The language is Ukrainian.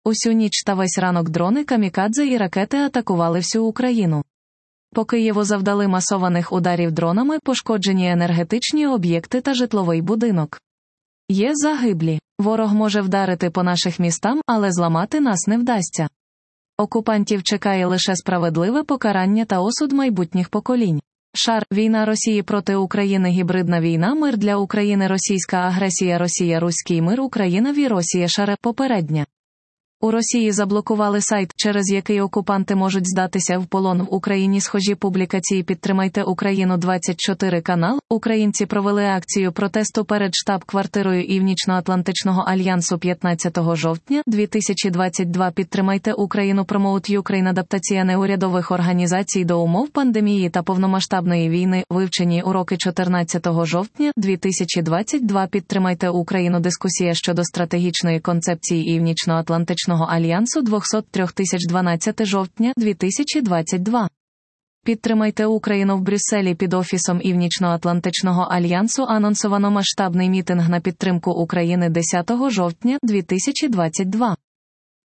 Усю ніч та весь ранок дрони камікадзе і ракети атакували всю Україну. По Києву завдали масованих ударів дронами, пошкоджені енергетичні об'єкти та житловий будинок. Є загиблі. Ворог може вдарити по наших містам, але зламати нас не вдасться. Окупантів чекає лише справедливе покарання та осуд майбутніх поколінь. Шар. Війна Росії проти України. Гібридна війна. Мир для України. Російська агресія. Росія. Руський мир. Україна. Росія. Шаре. Попередня. У Росії заблокували сайт, через який окупанти можуть здатися в полон в Україні. Схожі публікації. Підтримайте Україну. 24 канал. Українці провели акцію протесту перед штаб-квартирою Північно-Атлантичного альянсу 15 жовтня 2022. Підтримайте Україну. Promote Ukraine. Адаптація неурядових організацій до умов пандемії та повномасштабної війни. Вивчені уроки 14 жовтня 2022. Підтримайте Україну. Дискусія щодо стратегічної концепції Північно-Атлантичного Альянсу 203 жовтня 2022. Підтримайте Україну. В Брюсселі під офісом Північно-Атлантичного альянсу анонсовано масштабний мітинг на підтримку України 10 жовтня 2022.